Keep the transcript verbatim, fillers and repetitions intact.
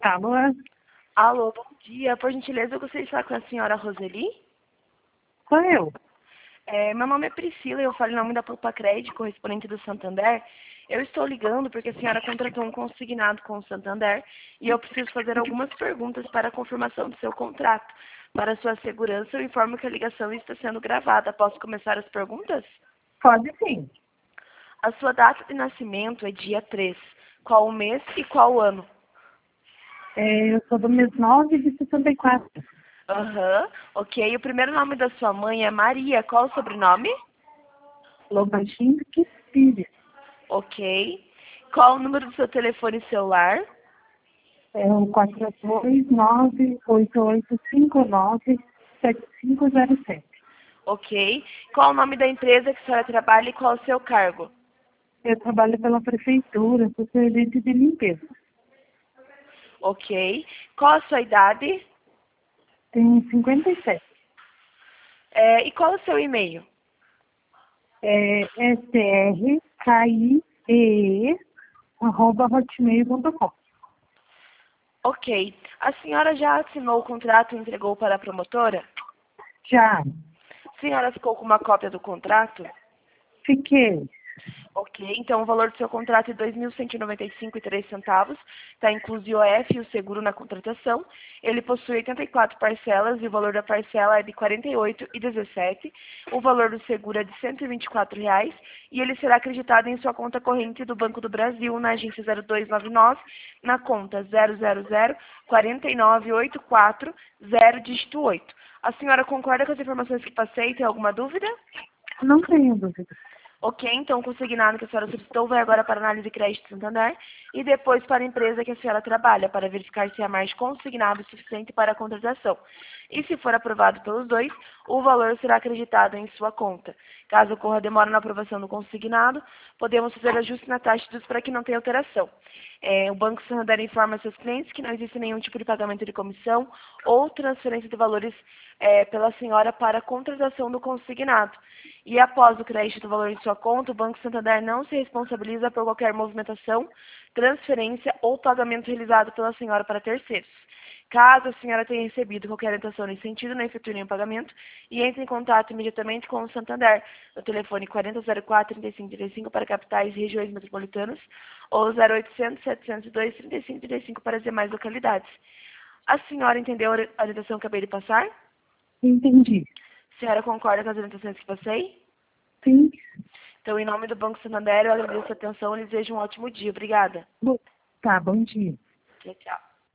Alô? Alô, bom dia. Por gentileza, eu gostaria de falar com a senhora Roseli. Sou eu. É, meu nome é Priscila, eu falo em nome da Poupa Crédito, correspondente do Santander. Eu estou ligando porque a senhora contratou um consignado com o Santander e eu preciso fazer algumas perguntas para a confirmação do seu contrato. Para sua segurança, eu informo que a ligação está sendo gravada. Posso começar as perguntas? Pode sim. A sua data de nascimento é dia três. Qual o mês e qual o ano? É, eu sou do mês nove de sessenta e quatro. Aham, ok. O primeiro nome da sua mãe é Maria. Qual o sobrenome? Lobachinski Pires. Ok. Qual o número do seu telefone celular? É o quatro dois nove oito oito cinco nove sete cinco zero sete. Ok. Qual o nome da empresa que a senhora trabalha e qual o seu cargo? Eu trabalho pela prefeitura, sou servente de limpeza. Ok. Qual a sua idade? Tenho cinquenta e sete. É, e qual o seu e-mail? É S R K I E E arroba hotmail ponto com. Ok. A senhora já assinou o contrato e entregou para a promotora? Já A senhora ficou com uma cópia do contrato? fiquei. Ok, então o valor do seu contrato é dois mil cento e noventa e cinco reais e três centavos, está incluso o I O F e o seguro na contratação. Ele possui oitenta e quatro parcelas e o valor da parcela é de quarenta e oito reais e dezessete centavos. O valor do seguro é de cento e vinte e quatro reais e ele será acreditado em sua conta corrente do Banco do Brasil, na agência zero dois nove nove, na conta zero zero zero quatro nove oito quatro zero dígito oito. A senhora concorda com as informações que passei? Tem alguma dúvida? Não tenho dúvida. Ok, então o consignado que a senhora solicitou vai agora para a análise de crédito Santander e depois para a empresa que a senhora trabalha, para verificar se há mais consignado suficiente para a contratação. E se for aprovado pelos dois, o valor será acreditado em sua conta. Caso ocorra demora na aprovação do consignado, podemos fazer ajuste na taxa de juros para que não tenha alteração. É, o Banco Santander informa seus clientes que não existe nenhum tipo de pagamento de comissão ou transferência de valores é, pela senhora para a contratação do consignado. E após o crédito do valor em sua conta, o Banco Santander não se responsabiliza por qualquer movimentação, transferência ou pagamento realizado pela senhora para terceiros. Caso a senhora tenha recebido qualquer orientação nesse sentido, não efetue nenhum pagamento e entre em contato imediatamente com o Santander no telefone quarenta zero quatro trinta e cinco trinta e cinco para capitais e regiões metropolitanas ou zero oitocentos setecentos e dois trinta e cinco trinta e cinco para as demais localidades. A senhora entendeu a orientação que acabei de passar? Entendi. A senhora concorda com as orientações que passei? Sim. Então, em nome do Banco Santander, eu agradeço a atenção e desejo um ótimo dia. Obrigada. Tá, bom dia. Tchau, tchau.